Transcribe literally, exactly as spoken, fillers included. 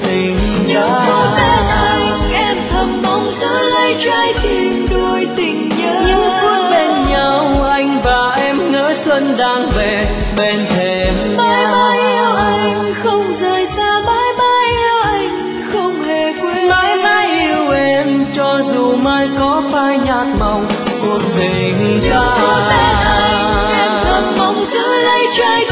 tình nhưng đã. phút bên anh em thầm mong giữ lấy trái tim đôi tình nhớ. Những phút bên nhau anh và em ngỡ xuân đang về bên thềm mãi nhà. mãi yêu anh không rời xa, mãi mãi yêu anh không hề quên. Mãi mãi yêu em cho dù mai có phai nhạt màu cuộc tình nhưng ta. phút bên anh em thầm mong giữ lấy trái